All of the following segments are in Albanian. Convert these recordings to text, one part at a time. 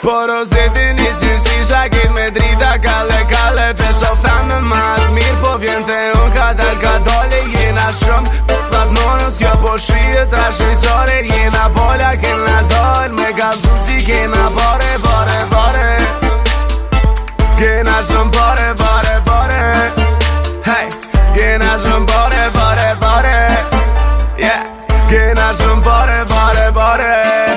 Porozeti një shisha kit me drita kalle kalle Pesho femën ma të mirë po vjen të unë ka dal ka dole Jena shumë pat nonës kjo po shiet a shqisore Jena bolla kena dojnë me kalzu si kena bare bare bare Kena shumë bare bare bare Hey, kena shumë bare bare bare Yeah, kena shumë bare bare bare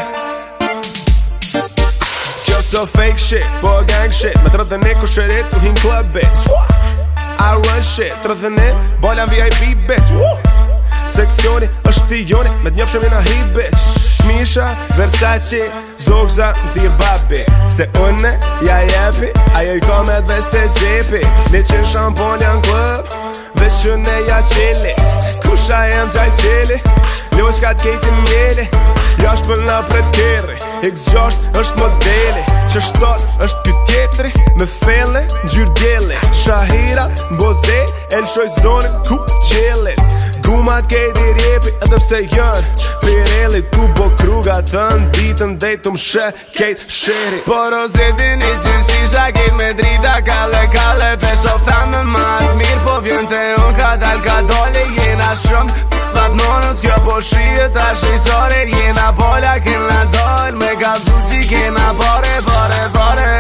So fake shit, po gang shit Me 31 ku shërit u hin club bitch I run shit, 31 bolla VIP bitch Seksioni është tijoni Me t'njofshëm jena hit bitch Misha, Versace, Zogza, më thirë babi Se une, ja jepi Ajo I ka me t'veste gjepi Ne qenë shamponja në klub Vesh që ne ja qeli Kusha jem gjaj qeli Loj shka t'kejti mjeli Jash për nga pret keri X6 është modeli Që shtot është ky tjetri Me fele, gjyr djeli Shahirat, mboze, el shoj zonin ku qelit Gumat kejti rjepi edhe pse jën Pirelit ku bo kruga të nditën Dejtum shë kejt sheri Porozeti një shisha kejt me drita kalle kalle Pesho femën ma të mirë po vjen të unë ka dal ka dole Jena shumë pat nonës kjo po shiet a shqisore Jena bolla kena dojnë me kalzu si kena bare bare bare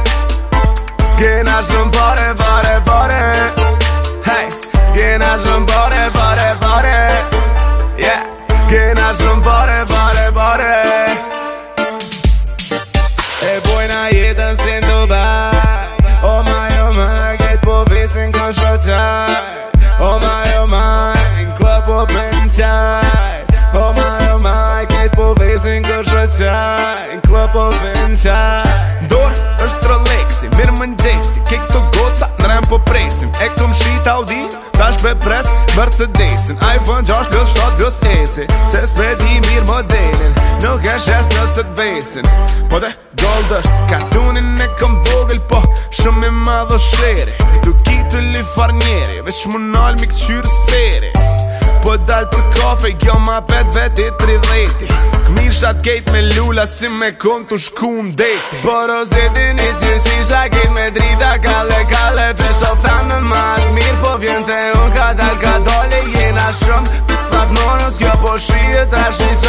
Kena shumë bare bare bare Hey, kena shumë bare bare bare Yeah, kena shumë bare bare bare E bojna jetën si në Dubai Oh my, get po visin ko shoqaj Oh my, në klub po pen qaj Oh my, get po visin ko shoqaj Në klub po pen qaj Dorë është Rolexi, mirë më njësi Ke këto goca, në rem po presim E këm shit Audi, tash be pres Mercedesin iPhone 6 plus 7 plus esi Se s'pedi mirë modelin Nuk e shes nëse t'vesin Po dhe gold është Katunin e këm vogël po Shumë I madho shere Këtu kitu li farnjeri Veç më nal mi këqyrë seri Po dal për kafe, jo ma pet veti 30 Këmishat kejt me lula si me kong të shku m'deti Porozeti një shisha kejt me drita kalle kalle Pesho femën ma të mirë po vjen të unë ka dal ka dole Jena shumë pat nonës kjo po shiet a shqisore